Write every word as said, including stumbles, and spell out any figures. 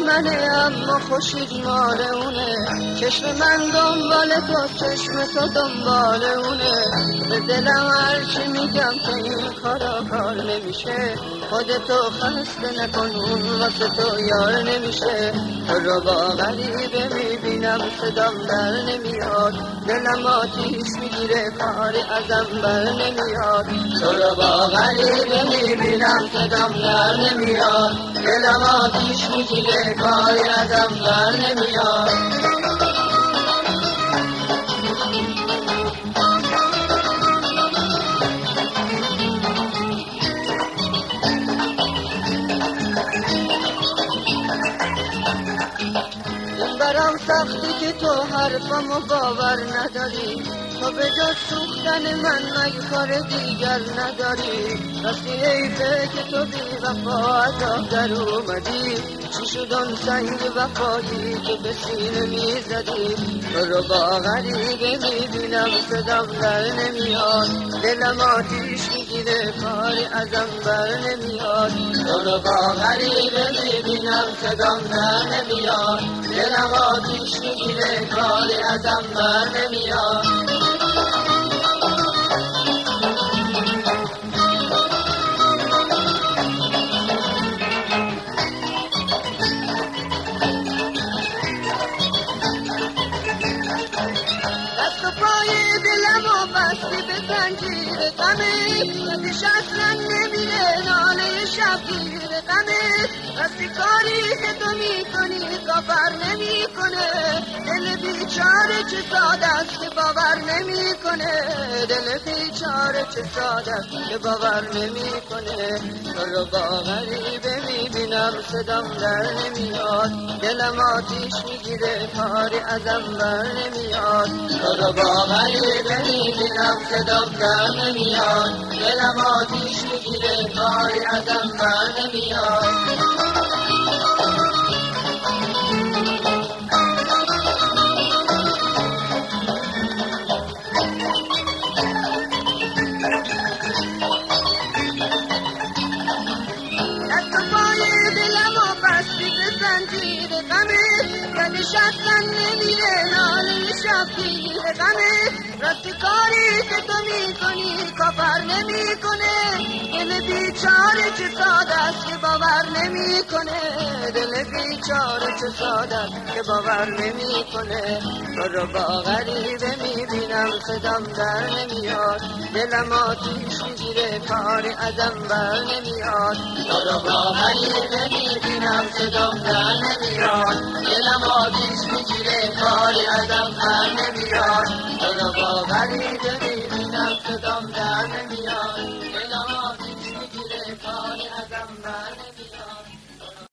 منه اما خورشید مال اونه، چشم من دنبال تو، چشم تو دنبال اونه. به دلم هرچی میگم که این کارا کار نمیشه، خودتو خسته نکن اون واسه تو یار نمیشه. تو رو با غریبه میبینم صدام در نمیاد، دلم آتیش میگیره کاری ازم بر نمیاد. تو رو با غریبه میبینم صدام در نمیاد، دلم آتیش میگیره کاری ازم بر نمیاد. برام سختی که تو حرفمو باور نداری، تو به جز سوختن من مگه کار دیگر نداری. راستی حیفه که تو بی وفا عذاب در اومدی، چی شد آن سنگ وفایی که به سینه میزدی. تو رو با غریبه میبینم صدام در نمیاد، دلم آتیش میگیره کاری ازم بر نمیاد. تو رو با غریبه میبینم صدام در نمیاد، دلم آتیش میگیره کاری ازم بر نمیاد. دست و پای دلم و بستی به زنجیر غمه، یادش اصلا نمیره ناله شبگیر غمه. راستی کاری که تو میکنی کافر نمیکنه، دل بیچاره چه ساده است که باور نمیکنه، دل بیچاره چه ساده است که باور نمیکنه. تو رو با غریبه میبینم صدام در نمیاد، دلم آتیش میگیره کاری ازم بر نمیاد. تو رو با غریبه میبینم صدام در نمیاد، دلم آتیش میگیره کاری ازم بر نمیاد. زنجیر غمه، یادش اصلا نمیره ناله شبگیر غمه. راستی کاری که تو میکنی کافر نمیکنه، دل بیچاره چه ساده است که باور نمیکنه، دل بیچاره چه ساده است که باور نمیکنه. تو رو با غریبه میبینم صدام در نمیاد، دلم آتیش میگیره کاری ازم بر نمیاد. تو رو با غریبه میبینم صدام در نمیاد، دلم آتیش میگیره کاری ازم بر نمیاد. تو رو با غریبه میبینم صدام در نمیاد.